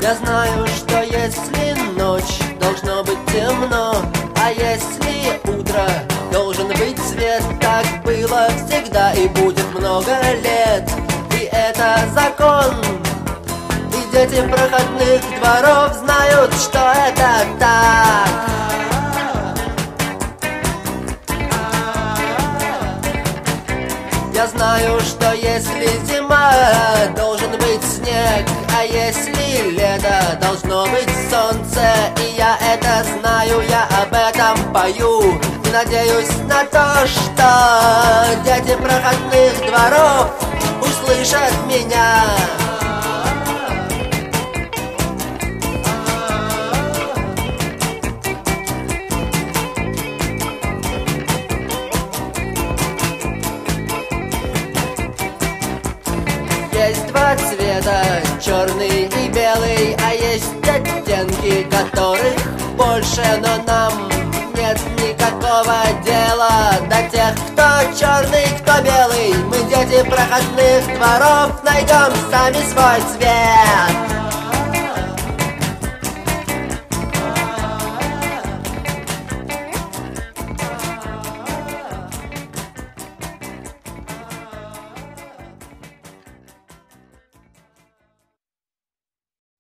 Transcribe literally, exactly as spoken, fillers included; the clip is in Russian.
Я знаю, что если ночь, должно быть темно, а если утро, должен быть свет. Так было всегда и будет много лет, и это закон. И дети проходных дворов знают, что это так. Я знаю, что если зима, должен быть снег, а если лето, должно быть солнце. И я это знаю, я об этом пою, и надеюсь на то, что дети проходных дворов услышат меня. Есть два цвета, черный и белый, а есть оттенки, которых больше, но нам нет никакого дела до тех, кто черный, кто белый. Мы, дети проходных дворов, найдем сами свой цвет.